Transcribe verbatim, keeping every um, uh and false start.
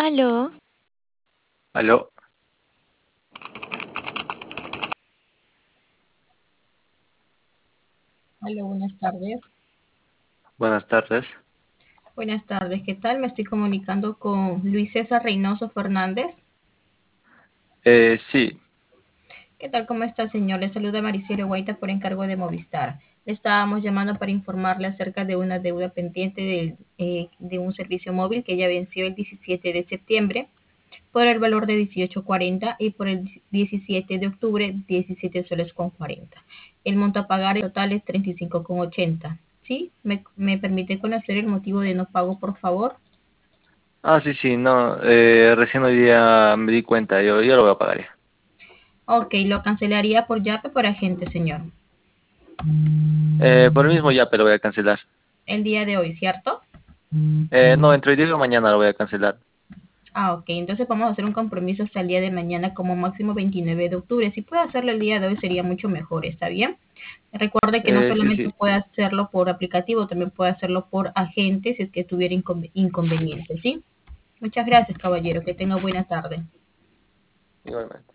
Aló, Aló, Hola, buenas tardes. buenas tardes. Buenas tardes, ¿qué tal? Me estoy comunicando con Luis César Reynoso Fernández. Eh, sí, ¿Qué tal? ¿Cómo está, señor? Le saluda Maricielo Guaita por encargo de Movistar. Le estábamos llamando para informarle acerca de una deuda pendiente de, eh, de un servicio móvil que ya venció el diecisiete de septiembre por el valor de dieciocho cuarenta y por el diecisiete de octubre diecisiete soles con cuarenta. El monto a pagar en total es treinta y cinco con ochenta. ¿Sí? ¿Me, me permite conocer el motivo de no pago, por favor? ah, sí, sí, no, eh, recién hoy día me di cuenta, yo, yo lo voy a pagar ya. Ok, lo cancelaría por Yape o por agente, señor. Eh, por el mismo ya, pero voy a cancelar. El día de hoy, ¿cierto? Eh, no, entre hoy día y mañana lo voy a cancelar. Ah, ok, entonces vamos a hacer un compromiso hasta el día de mañana como máximo veintinueve de octubre. Si puede hacerlo el día de hoy sería mucho mejor, ¿está bien? Recuerde que no Eh, sí, solamente sí, puede hacerlo por aplicativo, también puede hacerlo por agente si es que tuviera incon- inconveniente, ¿sí? Muchas gracias, caballero. Que tenga buena tarde. igualmente.